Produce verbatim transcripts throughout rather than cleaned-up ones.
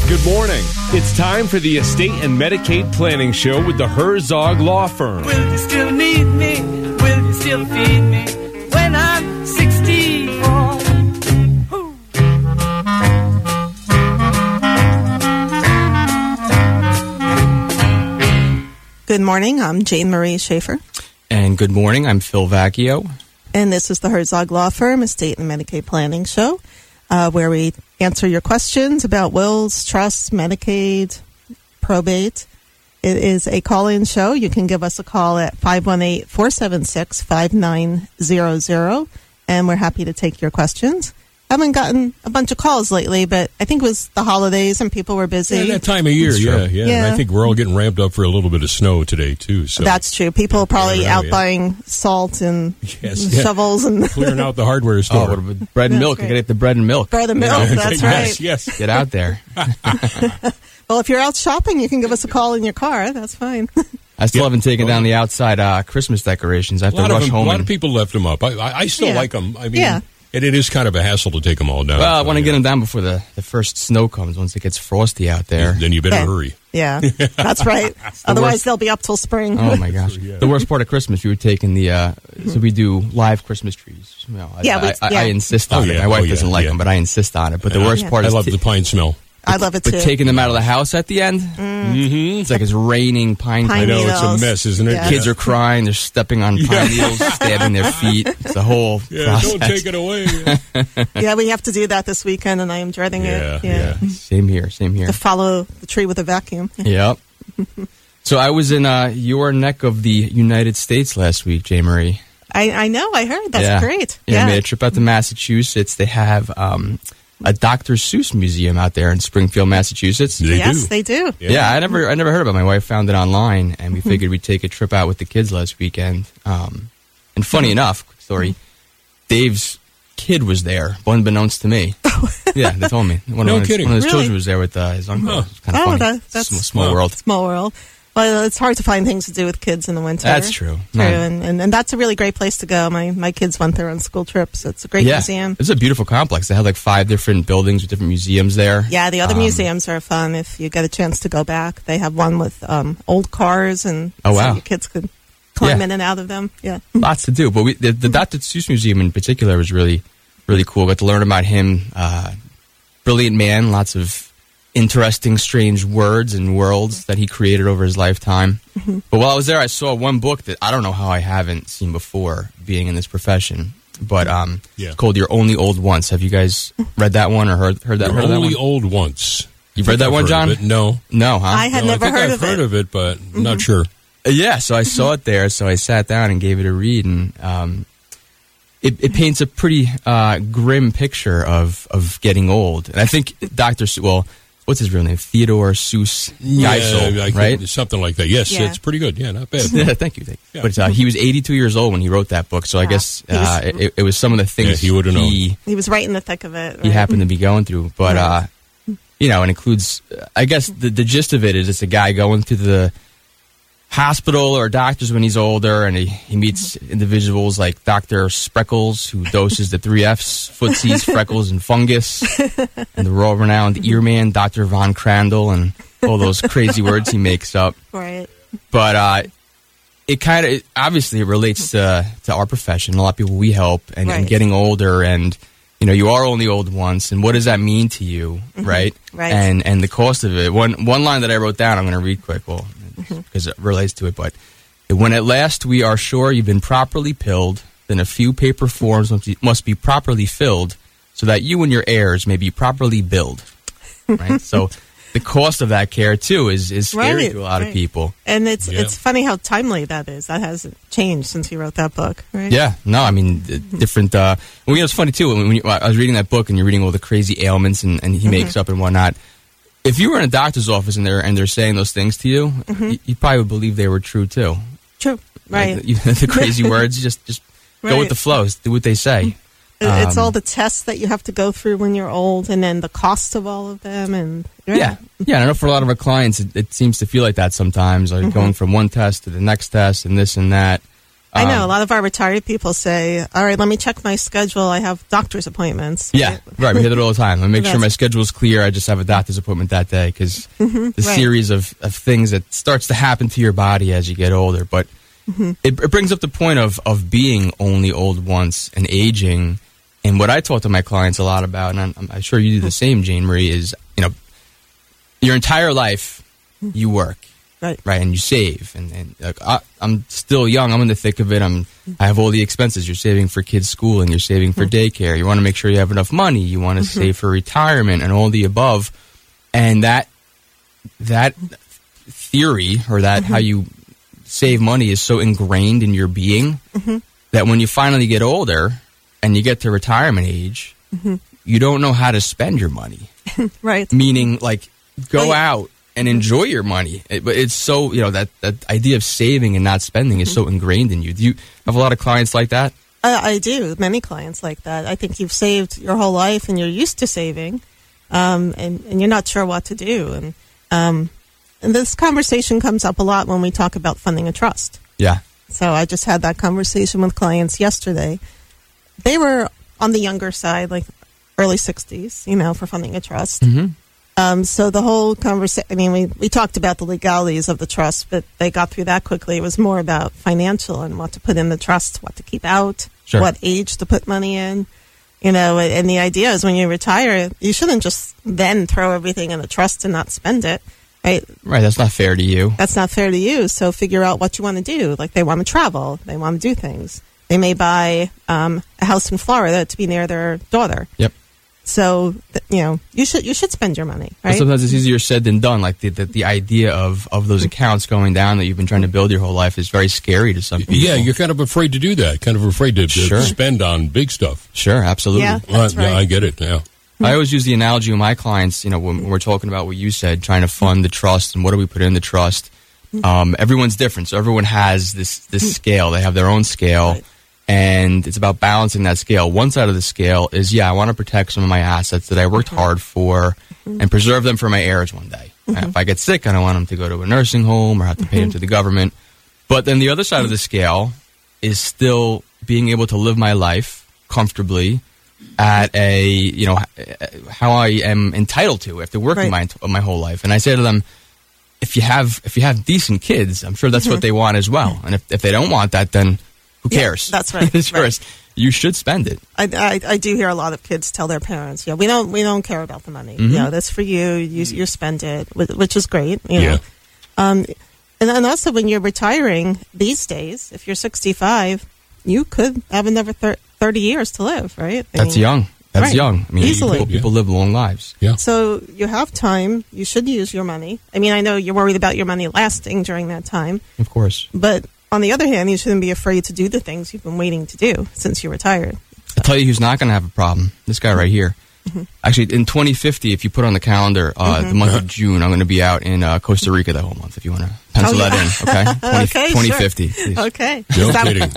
Good morning. It's time for the Estate and Medicaid Planning Show with the Herzog Law Firm. Will you still need me? Will you still feed me when I'm sixty-four? Ooh. Good morning. I'm Jane Marie Schaefer. And good morning. I'm Phil Vacchio. And this is the Herzog Law Firm Estate and Medicaid Planning Show, uh, where we answer your questions about wills, trusts, Medicaid, probate. It is a call-in show. You can give us a call at five one eight, four seven six, five nine zero zero, and we're happy to take your questions. I haven't gotten a bunch of calls lately, but I think it was the holidays and people were busy. Yeah, that time of year, yeah, yeah, yeah. And I think we're all getting ramped up for a little bit of snow today, too. So. That's true. People are probably Yeah, out yeah. buying salt and Yes, yeah. shovels and Clearing out the hardware store. Oh, what- bread and That's milk. great. You get the bread and milk. bread and milk. That's right. Yes, yes. Get out there. Well, if you're out shopping, you can give us a call in your car. That's fine. I still Yeah. haven't taken down the outside uh, Christmas decorations. I have A lot, to of, rush them, home. a lot and, of people left them up. I, I, I still Yeah. like them. I mean, Yeah. and it is kind of a hassle to take them all down. well, I want to yeah. get them down before the, the first snow comes, once it gets frosty out there. Then you better Okay. hurry. Yeah, that's right. Otherwise, worst. they'll be up till spring. Oh, my gosh. Yeah. The worst part of Christmas, we were taking the, uh, so we do live Christmas trees. You know, I, Yeah, we- I, I, yeah. I insist Oh, on it. yeah. My wife Oh, yeah, doesn't like yeah. them, but I insist on it. But the Yeah. worst part I is love t- the pine smell. I love it too. but taking them out of the house at the end, Mm-hmm. it's like it's raining pine, Pine I know, needles. it's a mess, isn't it? Yeah. Kids are crying. They're stepping on pine needles, stabbing their feet. It's a whole Yeah, process. don't take it away. Yeah, we have to do that this weekend, and I am dreading Yeah, it. yeah. Same here. Same here. To follow the tree with a vacuum. Yep. So I was in uh, your neck of the United States last week, Jay Marie. I, I know. I heard. That's yeah. great. Yeah, I Yeah. made a trip out to Massachusetts. They have um, a Doctor Seuss museum out there in Springfield, Massachusetts. They yes, do. they do. Yeah. Yeah, I never, I never heard about it. My wife found it online, and we figured we'd take a trip out with the kids last weekend. Um, and funny enough, quick story, Dave's kid was there, unbeknownst to me. Yeah, they told me. One, No of, his, kidding. one of his Really? children was there with uh, his uncle. Huh. It was kind of Oh, funny. that- that's- small, small Wow. world. Small world. Well, it's hard to find things to do with kids in the winter. That's true. True, No. and, and and that's a really great place to go. My my kids went there on school trips. It's a great Yeah, museum. it's a beautiful complex. They had like five different buildings with different museums there. Yeah, the other Um, museums are fun if you get a chance to go back. They have one with um, old cars, and Oh, so wow. your kids could climb Yeah. in and out of them. Yeah. Lots to do, but we, the, the Doctor Seuss Museum in particular was really, really cool. Got to learn about him. Uh, brilliant man, lots of interesting, strange words and worlds that he created over his lifetime. Mm-hmm. But while I was there, I saw one book that I don't know how I haven't seen before, being in this profession. But um, Yeah. it's called "You're Only Old Once." Have you guys read that one or heard heard that? You're heard of that only one? old once. You've I read think that I've one, heard John? of it. No. No, huh? I had No, never I think heard I've of heard it. of it, but I'm not sure. Yeah, so I saw it there, so I sat down and gave it a read, and um, it, it paints a pretty uh, grim picture of, of getting old. And I think Doctor Seuss, well, what's his real name? Theodore Seuss Geisel, Yeah, I think right? Something like that. Yes, Yeah. it's pretty good. Yeah, not bad. Yeah, thank you. Thank you. Yeah. But uh, he was eighty-two years old when he wrote that book, so I Wow. guess He was- uh, it, it was some of the things Yeah, he would've known. he, He was right in the thick of it. he right? happened to be going through. But, uh, Right. you know, it includes, I guess the, the gist of it is it's a guy going to the hospital or doctors when he's older, and he, he meets individuals like Doctor Spreckles, who doses the three Fs, footsies, freckles, and fungus, and the world-renowned earman, Doctor Von Crandall, and all those crazy words he makes up. Right. But uh, it kind of, obviously, it relates to, to our profession. A lot of people we help, and, and Right. getting older, and you know, you are only old once, and what does that mean to you, right? Right. And and the cost of it. One one line that I wrote down, I'm going to read quick, well, Mm-hmm. because it relates to it. But when at last we are sure you've been properly pilled, then a few paper forms must be, must be properly filled, so that you and your heirs may be properly billed. Right. So the cost of that care too is is scary Right, to a lot right. of people. And it's Yeah. it's funny how timely that is. That hasn't changed since he wrote that book, right? Yeah, no, I mean, d- different. Uh, well, you know, it's funny too. When, when you, I was reading that book, and you're reading all the crazy ailments, and, and he makes up and whatnot. If you were in a doctor's office and they're and they're saying those things to you, you, you probably would believe they were true too. True. Right. Like, you, the crazy words, just just go Right. with the flow. Do what they say. It- it's Um, all the tests that you have to go through when you're old, and then the cost of all of them, and Yeah, yeah. And I know for a lot of our clients, it, it seems to feel like that sometimes. Like Mm-hmm. going from one test to the next test, and this and that. I know. Um, A lot of our retired people say, all right, let me check my schedule. I have doctor's appointments. Yeah, Right? right. We hear that all the time. I make sure That's- my schedule's clear. I just have a doctor's appointment that day because the right. series of, of things that starts to happen to your body as you get older. But it, it brings up the point of, of being only old once and aging. And what I talk to my clients a lot about, and I'm, I'm sure you do the same, Jane Marie, is, you know, your entire life you work. Right. Right, and you save, and, and like, I, I'm still young. I'm in the thick of it. I'm. I have all the expenses. You're saving for kids' schooling. You're saving for daycare. You want to make sure you have enough money. You want to save for retirement and all the above. And that that theory, or that how you save money, is so ingrained in your being that when you finally get older and you get to retirement age, you don't know how to spend your money. Right. Meaning, like, go Oh, yeah. out and enjoy your money. It, but it's so, you know, that, that idea of saving and not spending is so ingrained in you. Do you have a lot of clients like that? Uh, I do. Many clients like that. I think you've saved your whole life and you're used to saving, um, and, and you're not sure what to do. And, um, and this conversation comes up a lot when we talk about funding a trust. Yeah. So I just had that conversation with clients yesterday. They were on the younger side, like early sixties, you know, for funding a trust. Mm-hmm. Um, so the whole conversation, I mean, we, we talked about the legalities of the trust, but they got through that quickly. It was more about financial and what to put in the trust, what to keep out, Sure. what age to put money in. You know, and the idea is when you retire, you shouldn't just then throw everything in the trust and not spend it, right? Right. That's not fair to you. That's not fair to you. So figure out what you want to do. Like they want to travel. They want to do things. They may buy um, a house in Florida to be near their daughter. Yep. So, th- you know, you should you should spend your money, But right? sometimes it's easier said than done. Like the, the, the idea of, of those accounts going down that you've been trying to build your whole life is very scary to some people. Yeah, you're kind of afraid to do that. Kind of afraid to, to Sure. spend on big stuff. Sure, absolutely. Yeah. Well, That's yeah, right. I get it. Yeah. I always use the analogy with my clients, you know, when, when we're talking about what you said, trying to fund the trust and what do we put in the trust. Um, everyone's different. So everyone has this, this scale. They have their own scale. Right. And it's about balancing that scale. One side of the scale is, yeah, I want to protect some of my assets that I worked hard for and preserve them for my heirs one day. If I get sick, I don't want them to go to a nursing home or have to pay them to the government. But then the other side of the scale is still being able to live my life comfortably at a, you know, how I am entitled to after working Right. my my whole life. And I say to them, if you have if you have decent kids, I'm sure that's what they want as well. And if, if they don't want that, then who Yeah, cares? that's right, It's right. yours. You should spend it. I, I, I do hear a lot of kids tell their parents, "Yeah, we don't we don't care about the money. Mm-hmm. You know, that's for you. You you spend it," wh- which is great. You know? Yeah. Um, and then also when you're retiring these days, if you're sixty-five, you could have another thir- thirty years to live, right? I That's mean, young. That's right. young. I mean, Easily. people, people live long lives. Yeah. So you have time. You should use your money. I mean, I know you're worried about your money lasting during that time, Of course. but on the other hand, you shouldn't be afraid to do the things you've been waiting to do since you retired. I'll tell you who's not going to have a problem. This guy right here. Mm-hmm. Actually, in twenty fifty, if you put on the calendar, uh, the month of June, I'm going to be out in uh, Costa Rica the whole month. If you want to pencil Oh, yeah. that in, okay? twenty, Okay, twenty sure. fifty. please. Okay. No Is that- kidding.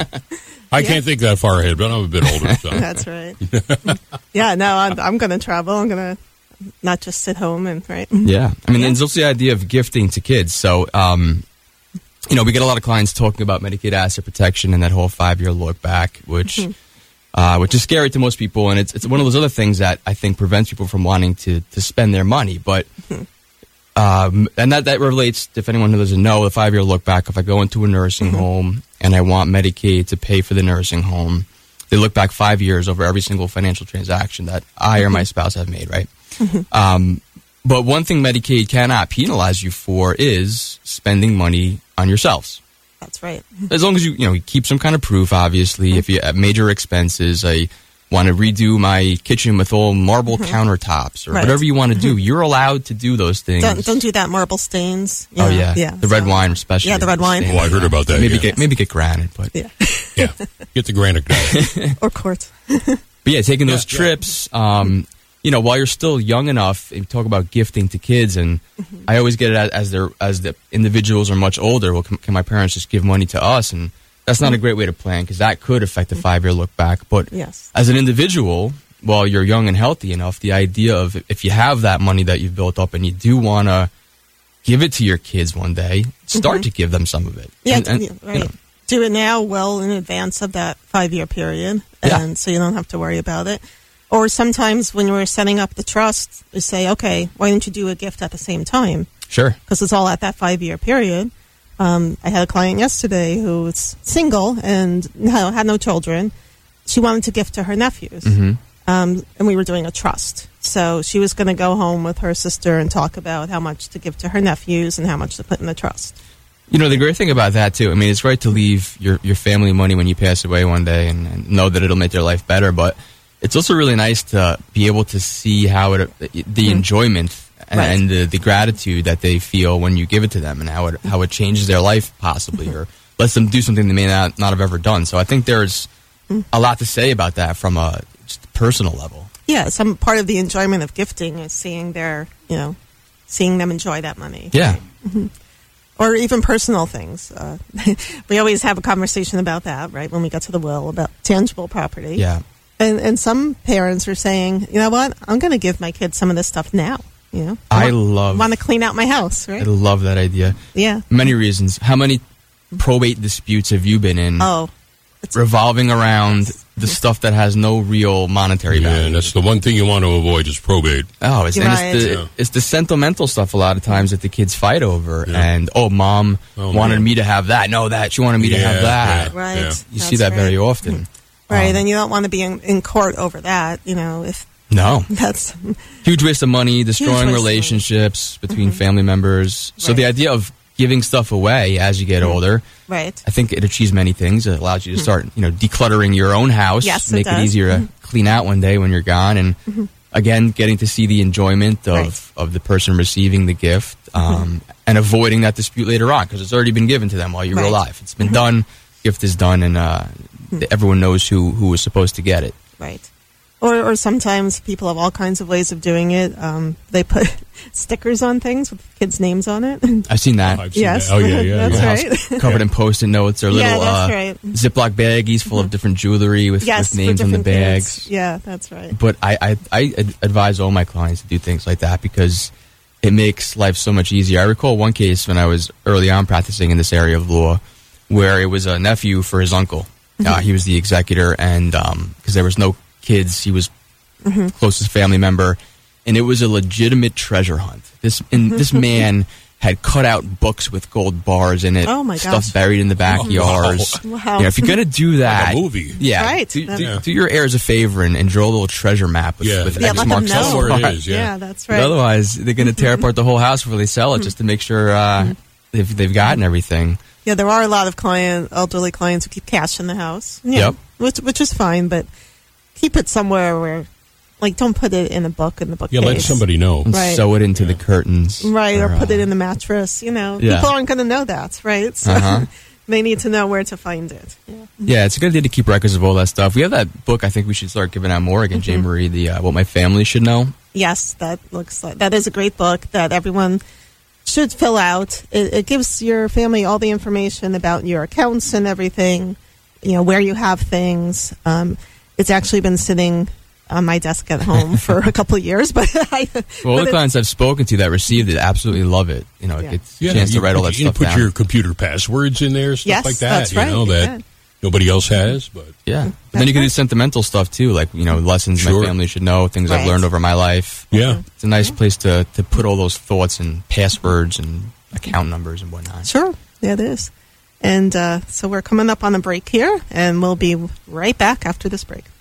I can't think that far ahead, but I'm a bit older. So. That's right. Yeah, no, I'm, I'm going to travel. I'm going to not just sit home and, right? Yeah. I mean, Yeah. there's also the idea of gifting to kids. So, um, you know, we get a lot of clients talking about Medicaid asset protection and that whole five-year look back, which Mm-hmm. uh, which is scary to most people. And it's it's one of those other things that I think prevents people from wanting to, to spend their money. But Mm-hmm. um, and that, that relates, if anyone who doesn't know, the five-year look back, if I go into a nursing Mm-hmm. home and I want Medicaid to pay for the nursing home, they look back five years over every single financial transaction that I or my spouse have made, right? Um, but one thing Medicaid cannot penalize you for is spending money on yourselves. That's right. As long as you, you know, you keep some kind of proof, obviously. If you have major expenses, I want to redo my kitchen with all marble countertops or Right. whatever you want to do, you're allowed to do those things. Don't, don't do that marble stains. you Oh, know? yeah. Yeah. The red so- wine, especially. Yeah, the red wine. Oh, I heard about that. Maybe yeah. get maybe get granted, but Yeah. yeah. Get the granite down. Or court. But yeah, taking those Yeah, yeah. trips, um, you know, while you're still young enough, you talk about gifting to kids, and I always get it as, as they're as the individuals are much older. Well, can, can my parents just give money to us? And that's not a great way to plan because that could affect the five year look back. But Yes. as an individual, while you're young and healthy enough, the idea of if you have that money that you've built up and you do want to give it to your kids one day, start to give them some of it. Yeah, And- and, yeah, you right. know, do it now well in advance of that five-year period, Yeah. and so you don't have to worry about it. Or sometimes when we're setting up the trust, we say, okay, why don't you do a gift at the same time? Sure. Because it's all at that five-year period. Um, I had a client yesterday who was single and no, had no children. She wanted to gift to her nephews, Mm-hmm. um, and we were doing a trust. So she was going to go home with her sister and talk about how much to give to her nephews and how much to put in the trust. You know, the great thing about that, too, I mean, it's great to leave your, your family money when you pass away one day and, and know that it'll make their life better, but it's also really nice to be able to see how it, the mm-hmm. enjoyment and, right. and the, the gratitude that they feel when you give it to them and how it, how it changes their life, possibly, mm-hmm. or lets them do something they may not, not have ever done. So I think there's mm-hmm. a lot to say about that from a just personal level. Yeah, some part of the enjoyment of gifting is seeing their, you know, seeing them enjoy that money. Yeah. Mm-hmm. Or even personal things. Uh, we always have a conversation about that, right, when we get to the will, about tangible property. Yeah. And and some parents are saying, you know what, I'm going to give my kids some of this stuff now. You know, I, I want, love. want to clean out my house, right? I love that idea. Yeah. Many reasons. How many probate disputes have you been in? Oh. It's revolving around the stuff that has no real monetary yeah, value. and that's the one thing you want to avoid is probate. Oh, it's, and Right. it's, the, Yeah. it's the sentimental stuff a lot of times that the kids fight over. Yeah. And, oh, mom Oh, wanted man. me to have that. No, that. She wanted me to Yeah, have that. yeah. Right. Yeah. You That's see that right. very often. Right, Um, and you don't want to be in, in court over that, you know, if No. that's... Huge waste of money, destroying waste of money. relationships between family members. So Right. the idea of giving stuff away as you get older, Right. I think it achieves many things. It allows you to start, you know, decluttering your own house, Yes, it make it, does. easier to Mhm. clean out one day when you're gone, and again, getting to see the enjoyment of, Right. of the person receiving the gift, um, and avoiding that dispute later on because it's already been given to them while you were Right. alive. It's been done, gift is done, and uh, everyone knows who who was supposed to get it. Right. Or, or sometimes people have all kinds of ways of doing it. Um, they put stickers on things with kids' names on it. I've seen that. I've seen Yes. that. Oh, yeah, yeah. That's yeah. right. House covered in post-it notes or Yeah, little that's uh, right. Ziploc baggies full of different jewelry with, Yes, with for names on the different bags. kids. Yeah, that's right. But I, I, I ad- advise all my clients to do things like that because it makes life so much easier. I recall one case when I was early on practicing in this area of law where it was a nephew for his uncle. Uh, he was the executor, and because there was no kids, he was closest family member, and it was a legitimate treasure hunt. This and this man had cut out books with gold bars in it, Oh, my stuff gosh. buried in the backyards. Wow. You know, if you're gonna do that, Like a movie. yeah, Right. Do, do- Yeah. do your heirs a favor and, and draw a little treasure map with, Yeah. with Yeah, X let them marks know. the That's where it spot. is, Yeah, yeah. that's But right. otherwise, they're going to tear apart the whole house before they sell it, just to make sure uh, they've, they've gotten everything. Yeah, there are a lot of client, elderly clients who keep cash in the house. Yeah, Yep. which which is fine, but keep it somewhere where, like, don't put it in a book in the bookcase. Yeah, let somebody know. And Right. sew it into the curtains, Right, or put uh, it in the mattress. You know, Yeah. people aren't going to know that, right? So Uh-huh. they need to know where to find it. Yeah. Yeah, it's a good idea to keep records of all that stuff. We have that book. I think we should start giving out more again, Jane Marie. The uh, What My Family Should Know. Yes, that looks like that is a great book that everyone should fill out. It, it gives your family all the information about your accounts and everything. You know, where you have things. Um, it's actually been sitting on my desk at home for a couple of years, but I. Well, all but the it- clients I've spoken to that received it absolutely love it. You know, Yeah. it gets Yeah, a chance you to write all put- that you stuff put down. your computer passwords in there, stuff Yes, like that. that's you know right, that yeah. nobody else has. But Yeah. But then you can do right. sentimental stuff too, like, you know, lessons Sure. my family should know, things I've Right. learned over my life. yeah, It's a nice place to, to put all those thoughts and passwords and account numbers and whatnot. Sure, yeah, it is. And uh, so we're coming up on a break here, and we'll be right back after this break.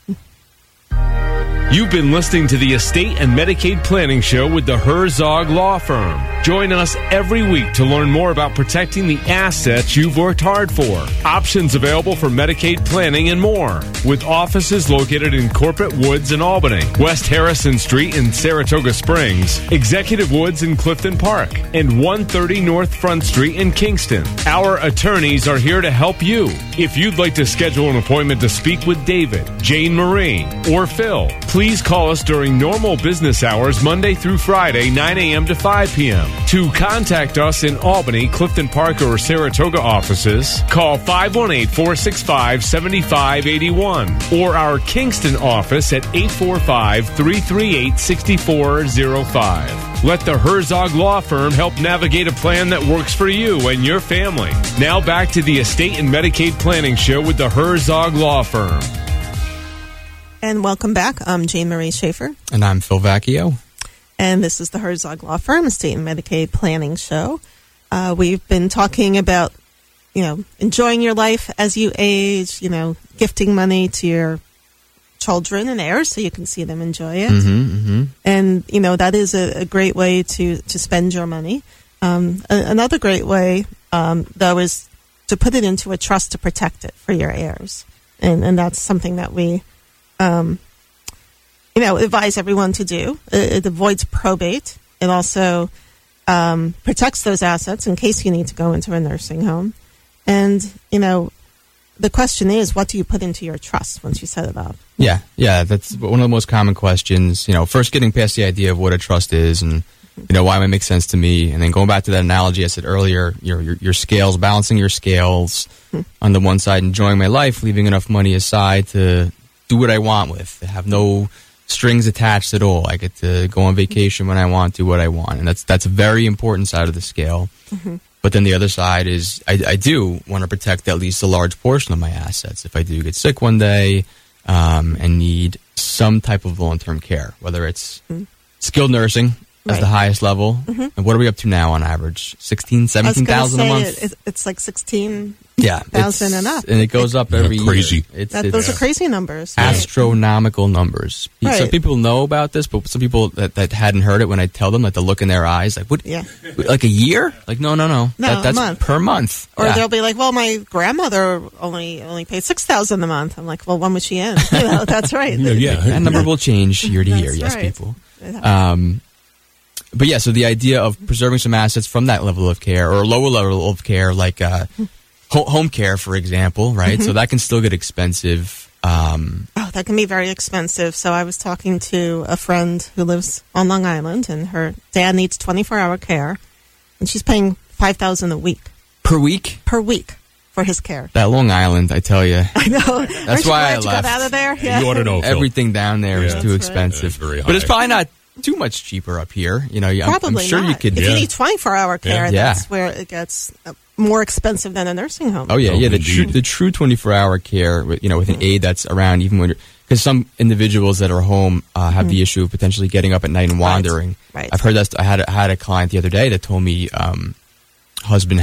You've been listening to the Estate and Medicaid Planning Show with the Herzog Law Firm. Join us every week to learn more about protecting the assets you've worked hard for. Options available for Medicaid planning and more. With offices located in Corporate Woods in Albany, West Harrison Street in Saratoga Springs, Executive Woods in Clifton Park, and one thirty North Front Street in Kingston. Our attorneys are here to help you. If you'd like to schedule an appointment to speak with David, Jane Marie, or Phil, please call us during normal business hours Monday through Friday, nine a.m. to five p.m. To contact us in Albany, Clifton Park, or Saratoga offices, call five one eight, four six five, seven five eight one or our Kingston office at eight four five, three three eight, six four zero five. Let the Herzog Law Firm help navigate a plan that works for you and your family. Now back to the Estate and Medicaid Planning Show with the Herzog Law Firm. And welcome back. I'm Jane Marie Schaefer. And I'm Phil Vacchio. And this is the Herzog Law Firm, Estate and Medicaid Planning Show. Uh, we've been talking about, you know, enjoying your life as you age, you know, gifting money to your children and heirs so you can see them enjoy it. Mm-hmm, mm-hmm. And, you know, that is a, a great way to, to spend your money. Um, a, another great way, um, though, is to put it into a trust to protect it for your heirs. And, and that's something that we... Um, you know, advise everyone to do. It, it avoids probate. It also um, protects those assets in case you need to go into a nursing home. And, you know, the question is, what do you put into your trust once you set it up? Yeah, yeah, that's one of the most common questions. You know, first getting past the idea of what a trust is and, you know, why it might make sense to me. And then going back to that analogy I said earlier, your your, your scales, balancing your scales. Hmm. On the one side, enjoying my life, leaving enough money aside to do what I want with, to have no strings attached at all. I get to go on vacation when I want, do what I want. And that's that's a very important side of the scale. Mm-hmm. But then the other side is I, I do want to protect at least a large portion of my assets. If I do get sick one day um, and need some type of long-term care, whether it's mm-hmm. skilled nursing as right. the highest level. Mm-hmm. And what are we up to now on average? sixteen, seventeen thousand a month? It, it's like sixteen Yeah, thousand and up, and it goes up every crazy. year. It's, that, it's those are crazy numbers, astronomical right. numbers. Right. Some people know about this, but some people that, that hadn't heard it when I tell them, like the look in their eyes, like what? Yeah, like a year? Like no, no, no, no, that, that's a month. per month. Or yeah. they'll be like, "Well, my grandmother only only paid six thousand a month." I'm like, "Well, when was she in?" You know, that's right. yeah, yeah, that number will change year to year. Yes, right. people. Um, but yeah, so the idea of preserving some assets from that level of care or a lower level of care, like uh, ho- home care, for example, right? Mm-hmm. So that can still get expensive. Um, oh, that can be very expensive. So I was talking to a friend who lives on Long Island, and her dad needs twenty-four hour care, and she's paying five thousand dollars a week. Per week? Per week for his care. That Long Island, I tell you. I know. That's Aren't why I you left. Got out of there? Yeah. You ought to know, Phil. Everything down there yeah. is too That's expensive. Right. But it's probably not too much cheaper up here. You know, I'm, Probably I'm sure not. you could. If Yeah. you need twenty-four hour care, Yeah. that's Yeah. where it gets uh, more expensive than a nursing home. Oh yeah, Oh, yeah. The indeed. true, the true twenty-four hour care, with, you know, with an aide that's around, even when you're, because some individuals that are home uh, have mm. the issue of potentially getting up at night and wandering. Right. right. I've heard that. I had a, I had a client the other day that told me um, husband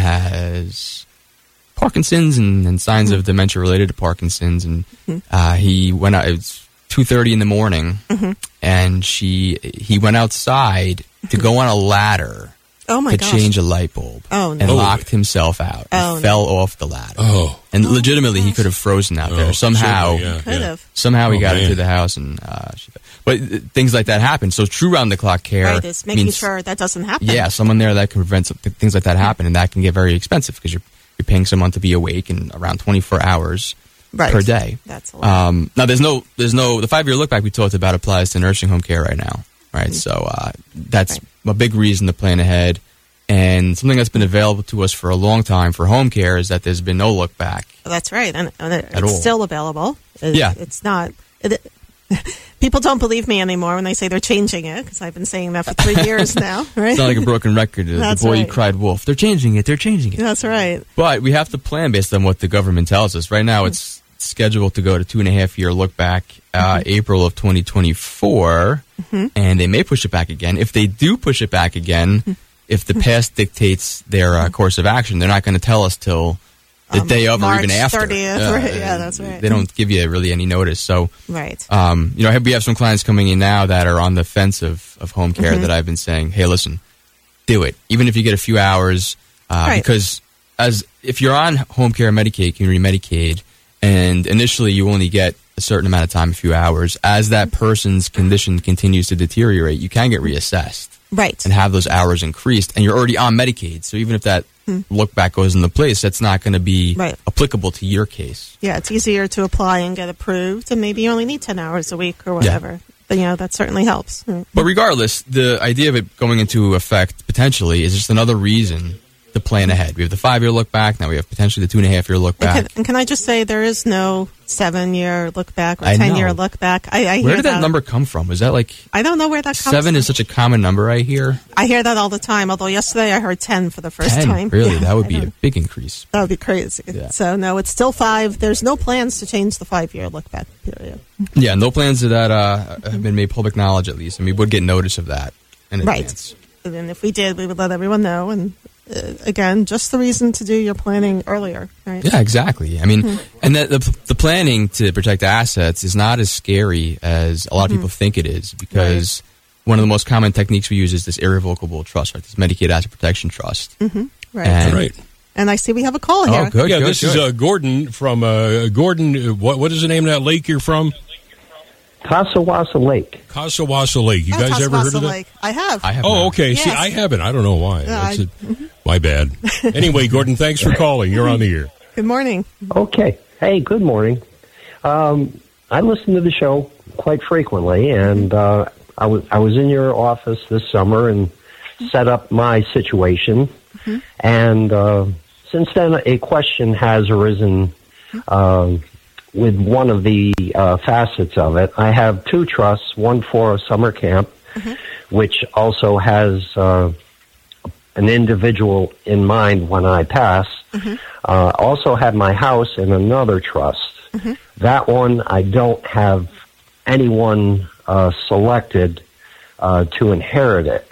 has Parkinson's and, and signs mm. of dementia related to Parkinson's, and mm. uh, he went out. It was two thirty in the morning, mm-hmm. and she he went outside to go on a ladder Oh my to gosh. change a light bulb, Oh, no. and Oh. locked himself out. Oh, and no. fell off the ladder. Oh. And Oh, legitimately, he gosh. could have frozen out Oh, there. Somehow, certainly, yeah, Could yeah. have. somehow he Oh, got man. into the house, and uh, she, but uh, things like that happen. So true round the clock care Right, it's making means, sure that doesn't happen. yeah, someone there that can prevent some, things like that happen, and that can get very expensive because you're you're paying someone to be awake in around twenty-four hours right. per day. That's a lot. Um, now, there's no, there's no, the five-year look back we talked about applies to nursing home care right now, right? Mm-hmm. So uh, that's Right. a big reason to plan ahead. And something that's been available to us for a long time for home care is that there's been no look back. That's right, and, and it, At it's all. still available. It, Yeah. it's not. It, people don't believe me anymore when they say they're changing it because I've been saying that for three years now. Right? It's not like a broken record. The That's boy right. who cried wolf. They're changing it. They're changing it. That's right. But we have to plan based on what the government tells us. Right now, it's scheduled to go to two and a half year look back, uh, Mm-hmm. April of twenty twenty-four, Mm-hmm. and they may push it back again. If they do push it back again, Mm-hmm. if the past dictates their uh, course of action, they're not going to tell us till the Um, day of or even March after. thirtieth, Uh, right. Yeah, that's right. They don't give you really any notice. So, Right. um, you know, we have some clients coming in now that are on the fence of, of home care Mm-hmm. that I've been saying, hey, listen, do it. Even if you get a few hours, uh, Right. because as if you're on home care Medicaid, community Medicaid, and initially you only get a certain amount of time, a few hours, as that person's condition continues to deteriorate, you can get reassessed Right. and have those hours increased, and you're already on Medicaid. So even if that Hmm. look back goes into place, that's not going to be Right. applicable to your case. Yeah, it's easier to apply and get approved, and maybe you only need ten hours a week or whatever. you know, that certainly helps. But regardless, the idea of it going into effect potentially is just another reason to plan ahead. We have the five-year look back. Now we have potentially the two-and-a-half-year look back. And can, and can I just say there is no seven-year look back or I ten-year know. look back. I, I hear Where did that, that number come from? Is that like I don't know where that comes seven from. is such a common number I hear? I hear that all the time, although yesterday I heard ten for the first ten, time. really? Yeah, That would I be know. a big increase. That would be crazy. Yeah. So, no, it's still five. There's no plans to change the five-year look-back period. Yeah, no plans of that uh, have been made public knowledge, at least, and we would get notice of that in Right. advance. And then if we did, we would let everyone know. And, uh, again, just the reason to do your planning earlier, right? Yeah, exactly. I mean, and the, the the planning to protect assets is not as scary as a lot of people think it is, because one of the most common techniques we use is this irrevocable trust, right? This Medicaid Asset Protection Trust. Mm-hmm. Right. And- Right. And I see we have a call Oh, here. good. Yeah, good, this is good. uh, Gordon from uh, Gordon. Uh, what what is the name of that lake you're from? Tasawasa Lake. Casawasa Lake. You Oh, guys ever heard Tasmassa of that? Lake. I have. I have Oh, not. okay. See, Yes. I haven't. I don't know why. Yeah, That's I- it. My bad. Anyway, Gordon, thanks for calling. You're on the air. Good morning. Okay. Hey, good morning. Um, I listen to the show quite frequently, and uh, I was I was in your office this summer and set up my situation. And uh, since then, a question has arisen um, with one of the uh, facets of it. I have two trusts, one for a summer camp, which also has uh, an individual in mind when I pass. Uh, also have my house in another trust. That one, I don't have anyone uh, selected uh, to inherit it.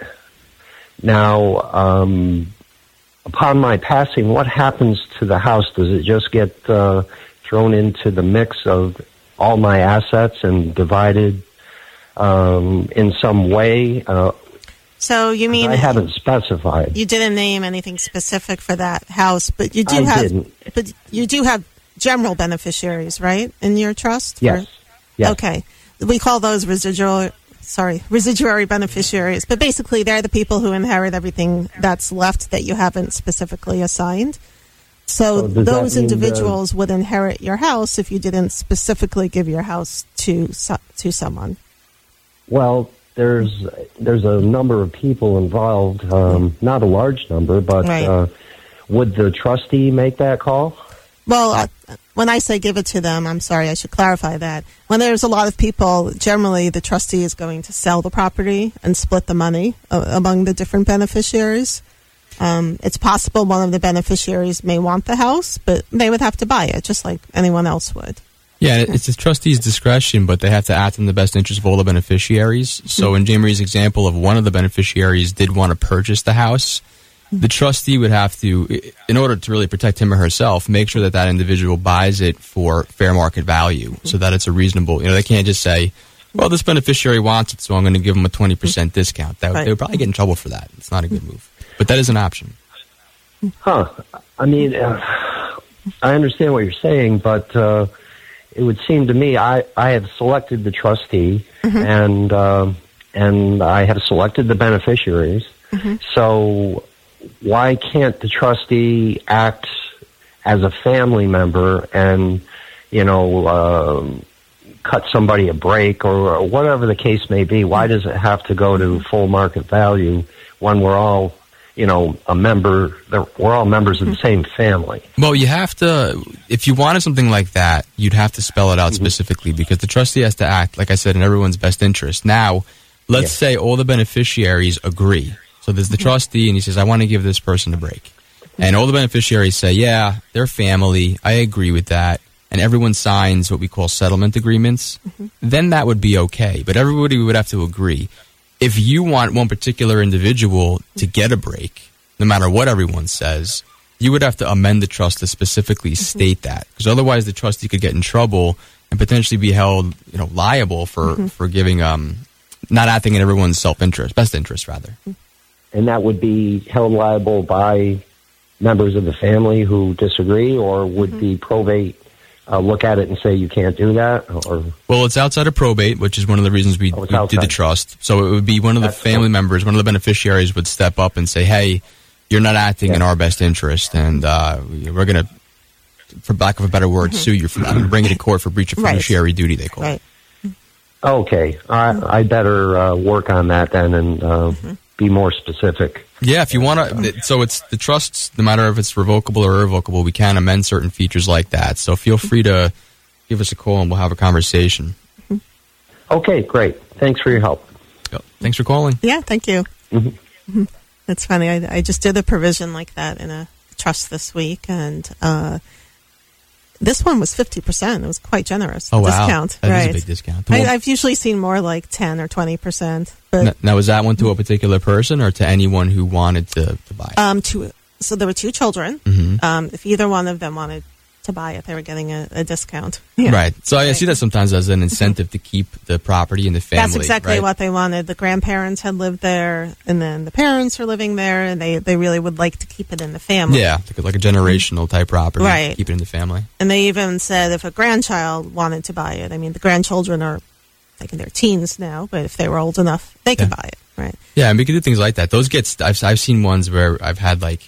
Now, um, upon my passing, what happens to the house? Does it just get uh, thrown into the mix of all my assets and divided um, in some way? Uh, So you mean I haven't specified. you didn't name anything specific for that house, but you do I have didn't. but you do have general beneficiaries, right, in your trust? Yes. Or- Yes. Okay. We call those residual sorry, residuary beneficiaries, but basically they're the people who inherit everything that's left that you haven't specifically assigned. So So does that those mean the- individuals would inherit your house if you didn't specifically give your house to so- to someone. Well, there's there's a number of people involved, um, not a large number, but Right. uh, would the trustee make that call? Well, uh, when I say give it to them, I'm sorry, I should clarify that. When there's a lot of people, generally the trustee is going to sell the property and split the money uh, among the different beneficiaries. Um, it's possible one of the beneficiaries may want the house, but they would have to buy it, just like anyone else would. Yeah, it's the trustee's discretion, but they have to act in the best interest of all the beneficiaries. So in Jamie's example of one of the beneficiaries did want to purchase the house, the trustee would have to, in order to really protect him or herself, make sure that that individual buys it for fair market value so that it's a reasonable, you know, they can't just say, well, this beneficiary wants it, so I'm going to give them a twenty percent discount. That, Right. They would probably get in trouble for that. It's not a good move. But that is an option. Huh. I mean, uh, I understand what you're saying, but uh, it would seem to me I, I have selected the trustee and um and I have selected the beneficiaries. So why can't the trustee act as a family member and, you know, um, cut somebody a break or whatever the case may be? Why does it have to go to full market value when we're all, you know, a member, we're all members of the same family? Well, you have to, if you wanted something like that, you'd have to spell it out specifically because the trustee has to act, like I said, in everyone's best interest. Now, let's Yeah. say all the beneficiaries agree. So there's the trustee, and he says, I want to give this person a break. And all the beneficiaries say, yeah, they're family. I agree with that. And everyone signs what we call settlement agreements. Then that would be okay. But everybody would have to agree. If you want one particular individual to get a break, no matter what everyone says, you would have to amend the trust to specifically state that. Because otherwise the trustee could get in trouble and potentially be held, you know, liable for, for giving, um, not acting in everyone's self-interest, best interest, rather. And that would be held liable by members of the family who disagree, or would the probate uh, look at it and say you can't do that? Or Well, it's outside of probate, which is one of the reasons we, Oh, it's we did outside. the trust. So it would be one of the That's family cool. members, one of the beneficiaries would step up and say, hey, you're not acting in Yeah. our best interest, and uh, we're going to, for lack of a better word, sue you for that. Bring it to court for breach of Right. fiduciary duty, they call it. Right. Okay, I, I better uh, work on that then and uh, mm-hmm. be more specific. Yeah, if you want to. So it's the trusts, no matter if it's revocable or irrevocable, we can amend certain features like that. So feel free to give us a call and we'll have a conversation. Okay, great. Thanks for your help. Thanks for calling. Yeah, thank you. Mm-hmm. Mm-hmm. That's funny. I, I just did a provision like that in a trust this week, and uh, this one was fifty percent. It was quite generous. Oh, wow. Discount. That right. is a big discount. I, I've usually seen more like ten or twenty percent. But now, now, was that one to a particular person or to anyone who wanted to, to buy it? Um, to, so there were two children. Mm-hmm. Um, if either one of them wanted to buy it, they were getting a, a discount. Yeah. Right. So I see that sometimes as an incentive to keep the property in the family. That's exactly right? what they wanted. The grandparents had lived there, and then the parents are living there, and they, they really would like to keep it in the family. Yeah, like a, like a generational type property. Right. Keep it in the family. And they even said if a grandchild wanted to buy it, I mean, the grandchildren are like in their teens now, but if they were old enough, they could yeah. buy it. Right. Yeah, and we could do things like that. Those get, I've, I've seen ones where I've had like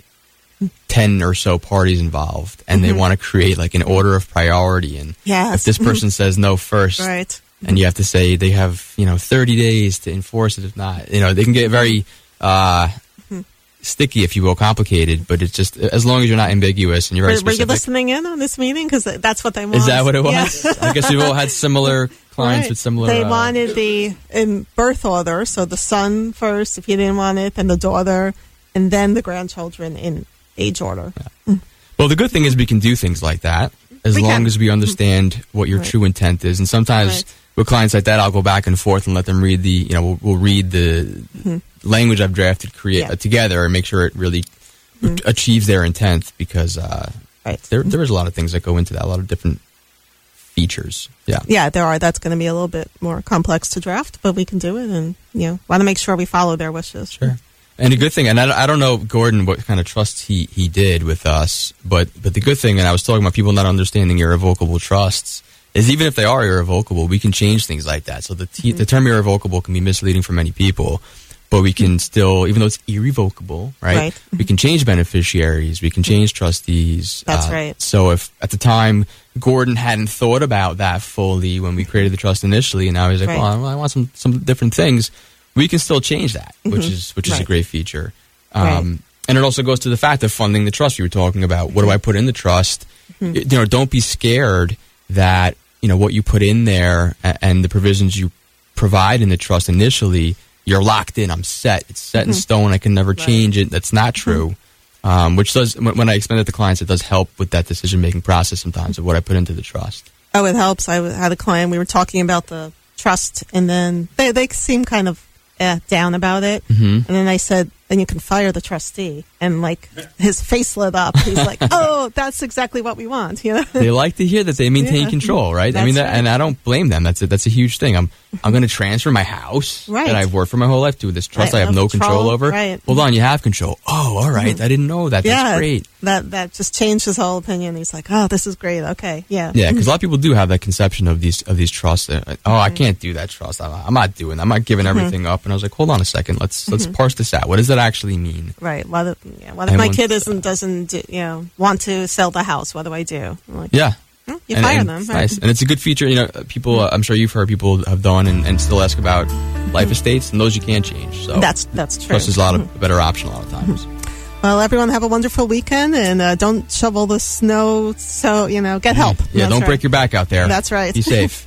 ten or so parties involved, and mm-hmm. they want to create like an order of priority. And yes. if this person says no first, right. and you have to say they have, you know, thirty days to enforce it. If not, you know, they can get very uh, mm-hmm. sticky, if you will, complicated. But it's just, as long as you're not ambiguous and you're very were, specific. Were you listening in on this meeting? Because that's what they want. Is that what it was? Yeah. I guess we've all had similar clients right. with similar. They uh, wanted the in birth order, so the son first, if you didn't want it, then the daughter, and then the grandchildren in age order. Yeah. Mm. Well, the good thing is we can do things like that as we long can. as we understand what your right. true intent is. And sometimes right. with clients like that, I'll go back and forth and let them read the, you know, we'll, we'll read the mm-hmm. language I've drafted create yeah. uh, together and make sure it really mm-hmm. achieves their intent, because uh, right. there there is a lot of things that go into that, a lot of different features. Yeah. Yeah, there are. That's going to be a little bit more complex to draft, but we can do it, and, you know, want to make sure we follow their wishes. Sure. And a good thing, and I, I don't know, Gordon, what kind of trust he, he did with us, but, but the good thing, and I was talking about people not understanding irrevocable trusts, is even if they are irrevocable, we can change things like that. So the, t- mm-hmm. the term irrevocable can be misleading for many people, but we can still, even though it's irrevocable, right, right. we can change beneficiaries, we can change trustees. That's uh, right. So if at the time Gordon hadn't thought about that fully when we created the trust initially, and now he's like, right. well, I want some, some different things, we can still change that, which mm-hmm. is which is right. a great feature. Um, right. And it also goes to the fact of funding the trust you were talking about. What do I put in the trust? Mm-hmm. You know, don't be scared that, you know, what you put in there and, and the provisions you provide in the trust initially, you're locked in. I'm set. It's set mm-hmm. in stone. I can never right. change it. That's not true. Mm-hmm. Um, which does, when, when I explain it to clients, it does help with that decision-making process sometimes of what I put into the trust. Oh, it helps. I had a client, we were talking about the trust, and then they, they seem kind of uh, down about it. Mm-hmm. And then I said, then you can fire the trustee. And, like, his face lit up. He's like, oh, that's exactly what we want. You know? They like to hear that they maintain yeah. control, right? That's I mean, that, right. and I don't blame them. That's a, that's a huge thing. I'm I'm going to transfer my house right. that I've worked for my whole life to this trust right. I have no control, control over. Right. Hold on, you have control. Oh, all right. Mm-hmm. I didn't know that. Yeah, that's great. That that just changed his whole opinion. He's like, oh, this is great. Okay, yeah. Yeah, because a lot of people do have that conception of these of these trusts. Uh, oh, mm-hmm. I can't do that trust. I'm, I'm not doing that. I'm not giving everything mm-hmm. up. And I was like, hold on a second. Let's mm-hmm. let's parse this out. What does that actually mean? Right. What if, yeah, what if my kid isn't doesn't do, you know want to sell the house? What do I do? I'm like, yeah. well, you and, fire and them. It's right? nice. And it's a good feature. You know, people. Uh, I'm sure you've heard people have done and, and still ask about life estates, and those you can't change. So that's that's true. Trust is a lot of a better option a lot of times. Well, everyone have a wonderful weekend, and uh, don't shovel the snow. So you know, get help. Yeah, That's don't right. break your back out there. That's right. Be safe.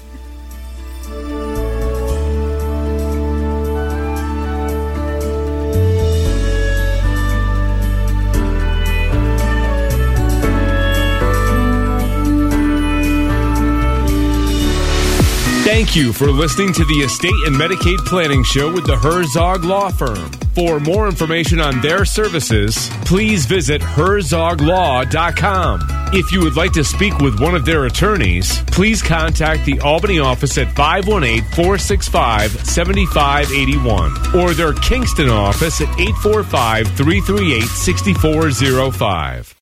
Thank you for listening to the Estate and Medicaid Planning Show with the Herzog Law Firm. For more information on their services, please visit herzog law dot com. If you would like to speak with one of their attorneys, please contact the Albany office at five one eight, four six five, seven five eight one or their Kingston office at eight four five, three three eight, six four zero five.